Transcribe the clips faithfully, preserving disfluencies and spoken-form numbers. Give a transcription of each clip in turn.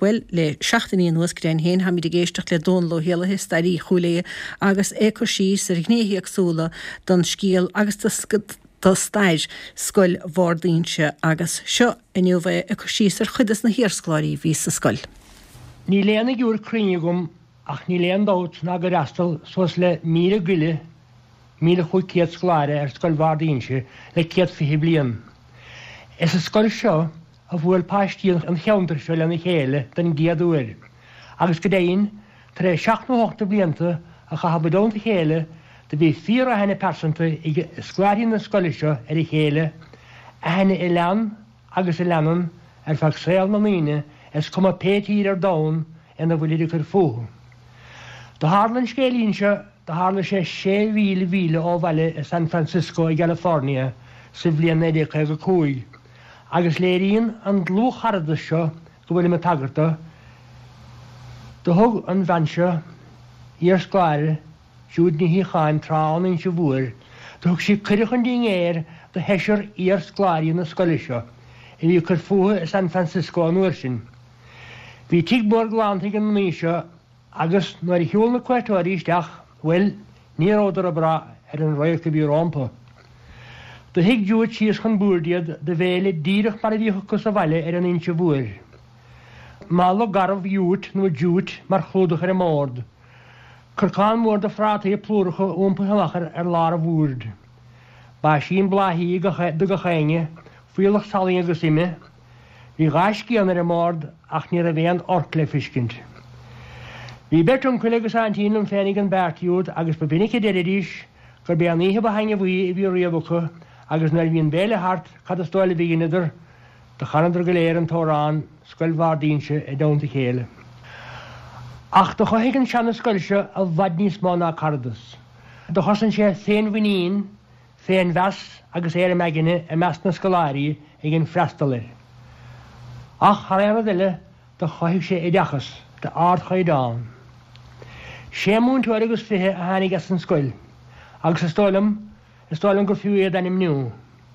well le seachtaí nuas grein hen ha mi de géisteach le don lo hele histarí chulé agus écosí ser gnéhi agsúla don skíal agus tá staid scoil bhardínse agus seo inniu bheith écosí ser chudas na hirscláí ví sa scoil. Ní léana giúr críine gom ach ní léan dát ná go rastal sos le míle gile míle chuig céad scláire ar scoil bhardínse le céad fihi blian. Is a scoil seo a bhfuil páistíal an cheantar se lena chéile den géadúir. Agus go déon tar é seach nó hochta blianta a cha habadónta chéile de bhí fíor a hena persanta ag scláirín na scoile seo ar i chéile a hena i lean agus i leanan ar fach saoil na míine is cum a pétír ar dán ina bhfuil idir chur fóthu. Do hálan scélín seo do hála sé sé mhíle mhíle ó bhaile i San Francisco i California sa bblion éidir chuige cúig. Agus léiríonn an dlú charada seo go bhfuil me tagarta, do thug an bhain seo ar scláire siúd ní híáin trán in se bhuair, do thug sí cuireach an dín éir do heisir ar scláirí na scoile seo, i bhí chur fuatha i San Francisco an uair sin. Bhí tíg mór gláántaigh an mí seo agus nuair i hiúil na cuairtóirí isteach, bhfuil ní ódar a bra ar an roiach go bhí rompa. Do hiag dúid síos chun búrdiad de bhéile díirech mar a bhíocha cos a bhaile ar an inse bhuair. Mála garmh dúit nó dúit mar chlúdach ar a mórd. Curcán mór de frátaí a plúracha úmpa halachar ar lár a bhúrd. Ba sín bláthí do go chéine, fuilach salí agus ime, bhí gáis cían ar a mórd ach ní a bhéan ort le fiscint. Bhí betum chuile agus antín an fénig an bertiúd agus ba binnig deiridís gur be an ihe ba haine bhí i bhí riamhacha agus nar bhíon béle hart cad a stáile bhígineidir de chanadar go léir an tórán scoil bhardínse i dánta chéile. Ach do choigh an seanna scoilse a bhad níos má ná cardas. Do chosan sé féin bhuinín, féin bheas agus éire meginine i meas na scoláirí ag an freistalir. Ach har éime duile do choigh sé i dechas de ard chuidáin. sé mún tuair agus fithe a hánig as an scoil, agus is stálam is stálam gur fiú iad anim nniu.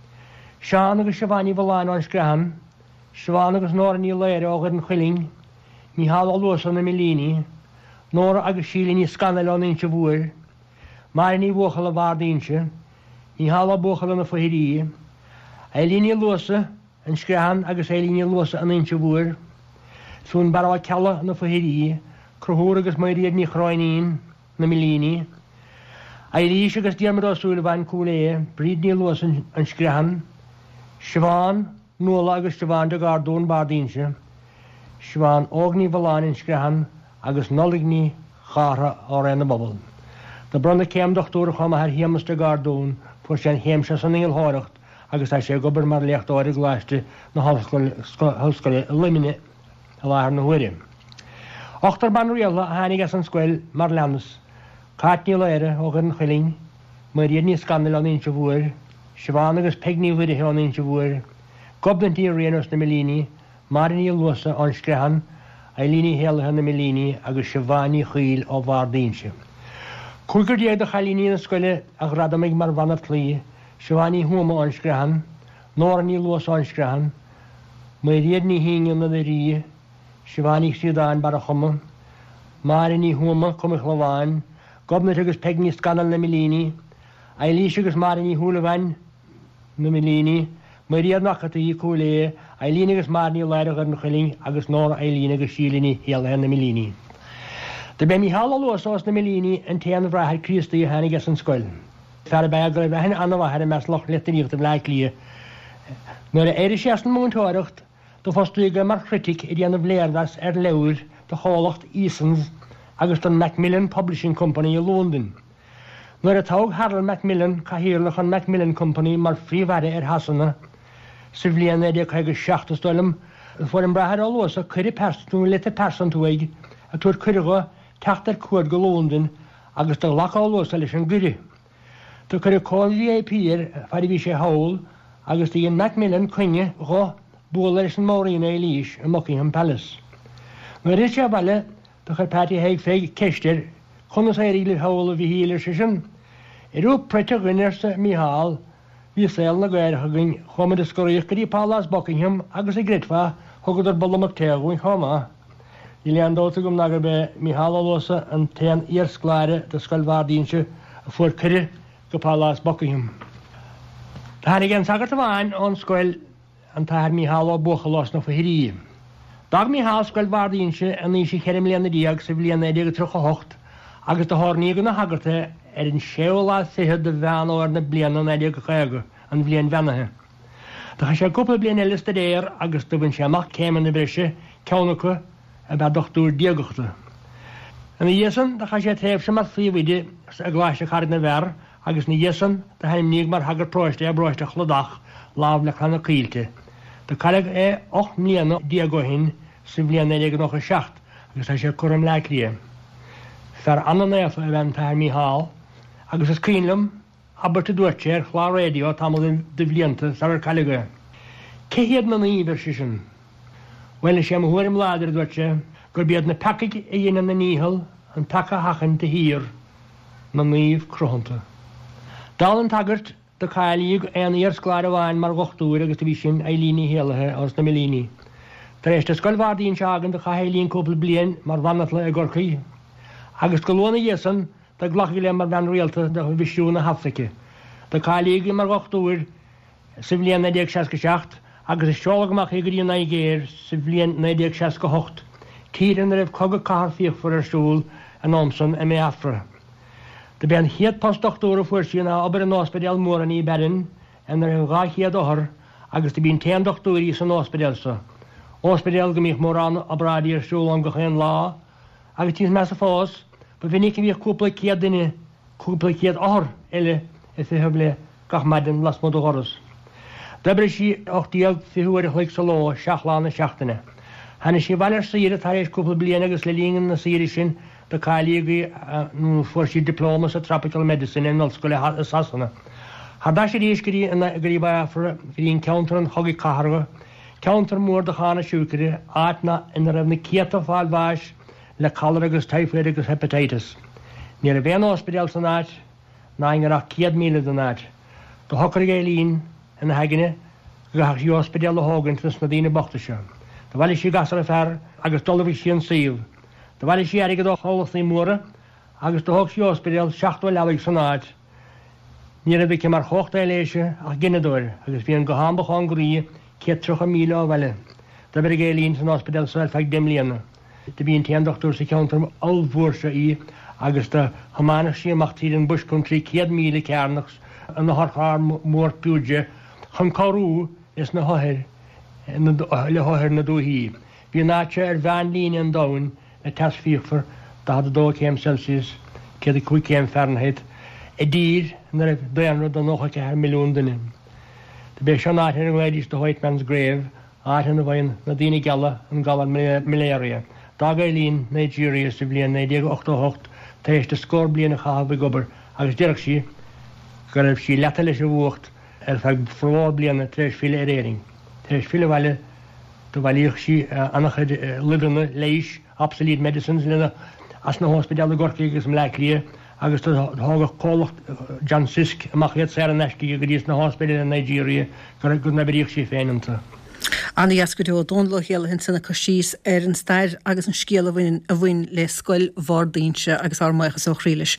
Seán agus Siobhaní bhláin an screhan, Siobhán agus nóra ní léire ógad an chuiling, ní hall alúsan na milíní, nóra agus síla ní scanal an inse bhuair, mar ní bhuachal a bhardínse, ní hall a buchal na fuhirí, a líní luasa an screhan agus é líní luasa an inse bhuair, sún bará cealla na fuhirí, cruthúr agus mairíad ní chráinín na milíní, a lís agus diarmadásúla bhain cúlé, bríd ní luasa an screhan, Siobhán nuala agus Siobhán de gardún bardínse, Siobhán ógní bhláin in screhan agus noligní chára á réna bobal. Da bronna céim dochtúra chum a thar héamas de gardún fu sé an héimse san íl háireacht agus tá sé gobar mar leachtáir gláiste na hallscoile limine a láthar na huirim. Ochtar ban rialta a hánig as an scoil mar leannas, Cátní léire ógad an chuiling, mar riad ní scandal an inse bhuair, Siobhán agus pegní bhuirithe an inse bhuair, gobdantí réanos na milíní, mar ní luasa an screhan, a líní héalathe na milíní agus Siobhaní chuil ó bhardínse. Cúgur déag a chalíní na scoile ach radamig mar bhanat lí, Siobhaní thuama an screhan, nóra ní luasa an screhan, mar riad ní híine na rí, Siobhaní siúdáin bar a chuma, mar ní thuama cumach leháin, gobnat agus pegní scanal na milíní, a lís agus mar ní thuúla bhain na milíní, mar riad nachchata í cúlé, a lína agus mar ní leire an chuiling agus nóra a lína agus sílaní héalathe na milíní. De be mí hall luasás na milíní an téanamh bhreathir Cristaí a hánig as an scoil. Fer be go raibh hena anmhathir mes loch letaíocht an leith lia. Nuair a éidir sé an múntóireacht, do fostú go mar critic i dhéanamh léirdas ar leabhar do chálacht Easons agus don Macmillan Publishing Company i London. Nuair a tág Harold Macmillan cahiarlach an Macmillan Company mar phríomhhaire ar hasanna, sa bhliain éidir chuige seachtas dólam, fuair an brathir á luasa chuirí persú lite persantúig a tuair chuirigha teachtar cuair go London agus do lachá luasa leis an gcuirí. Tá chuir cóil V I P ar fáidir bhí sé haol agus dí an Macmillan cuine go búla leis an mórína é líis an Buckingham Palace. Nuair is sé baile do chuir Patty Haig féig ceistir chunas é riile haol a bhí hílir sé sin. I rú preite ghuinearsa Mícheál hí saoil na gairithe gin chumad is scoríoch go dtí Pálas Buckingham agus i gridfa thugad ar bollamach teaghain chomá. I lean dóta gom nagur be Mihálosa an tean írscláire de scoil Bhardínse a fuair cuire go Pálás Buckingham. Tá gan sagart bháin ón scoil an táir Miháló buchalás na fahirí. Dag Mihál scoil Bhardínse an ní sé cherim leanna díag sa bblion éideag trocha hocht agus de thorníí go na hagarta ar an séolá sithe de bhean óir na bliana na éideag go chaige an bblion bhenathe. Tá sé cúpla blion eilista éir agus do bhain sé amach céimean na brise ceannacha a bheit dochtúr diagachta. An na dhéasan de cha sé tréimh sem mat faohide a gláiste char na bhar agus na dhéasan de haim níag mar hagar próiste a bróiste chlodach láb le chana cíilte. De caig é och mlíana diagóhin sa bblion éideag nach a seacht agus tá sé chum leiclia. Fer anna néfa a bhain táir Mihál agus is cílam aberta dúirte ar chlá réidio tamil de bblianta sa ar caige. Cé héad na naíomhar sin? Well sé am thuairim láidir dúirte gur bead na pacaig a dhéanaan na níhall an paca hachan de hír na naomh cruthanta. Dal an tagart de chailíg an írscláir bháin mar gochtúir agus bhí sin élíní héalathe os na milíní. Tar éis de scoil Bhardín seagan de chailín cúpla blian mar bhanatla a gorcaí. Agus go lúna dhéasan de ghlachí le mar bhean rialta de bhisiú na Hafrica. De chailíg mar gochtúir sa bblion naidéag seasca seacht agus is seolagach i gríon na géir sa bblion naidéag seasca hocht. Tíran raibh cogad cahar fíoch for ar stúl an omsan a mé afra. De ben hiad postdochtúra fuair na obair an ospedal mór an í berin an ar an gá hiad óthar agus de bín tean dochtúí san ospedalsa. Ospedal go míoch mór an abrádi ar stúl an go chéan lá agus tíos me a fós, ba bhí ní bhíoh cúpla ciad duine cúpla ciad óthar eile i fithe le gach maidin las mód óras. Dabre sí ochtíag fiúir a chuig sa lá seaachláán na seachtainna. Hanna sí bhair saíad tar éis cúpla bliana agus le líongan na saíiri sin de chailígaí nó fuair sí diplomas a tropical medicine in Ollscoile Sasanna. Hadá sé ríos gurí gurí bafra guríon ceantar an chogaí catharga, ceantar mór de chána siúcaire áitna ina raibh na ciata fáil bháis le chalar agus typhoid agus hepatitis. Ní a bhéan ospedal san áit ná ingarach ciad míle den áit. Do hocar gé lín ina haigine go haach sí ospedal a hágan tras na dtíine bachtaise. Tá bhaile sí gasar a fear agus dolamh sí an síl. Tá bhaile sí aige do cholas na móra agus do thug sí ospedal seachtú leabhaigh san áit. Ní a bhíce mar chocht éiléise ach ginneadúir agus bhí an go hámbachán goí cé trocha míle á bhaile. Tá bhar gé lín san ospedal sa feag dimlíana. De bhíon tean dochtúr sa ceantar allmhórsa í agus de hamána sí amachtíí an Bush Country céad míle cearnachs an na thorchár mór piúide chun choú is na thothir le thothir na dúthaí. Bhí náte ar bhean líon an dain na tas fíochfar da dó céim Celsius cé a chuig céim Fahrenheit i dír na raibh déanrad an nócha ceithre milliún duine. Tá bé seo náithir an gléidís do White Man's Grave áithe na bhain na daoine geala an galan maléria. Dag é líon Nigeria sa bblion déag ochtacht tar éis de scór bliana chahabh gobar agus dearach sí go raibh sí leata leis a bhuacht ar feag frá bliana tréis file ar éing. Tréis file bhaile do bhailíoch sí annach libanna leis obsolete medicines lena as na hospedal a gorcaí agus am leiclia agus thugah cólacht John Sisk amach iad sé an neiscí go dtíos na hospedal in Nigeria go go na bhíoch sí féinanta. Anna jascudú dónlo héala hin sanna cosís ar an stair agus an scéal a bhain a bhain le scoil Bhardínse agus armaichas ó chrílis.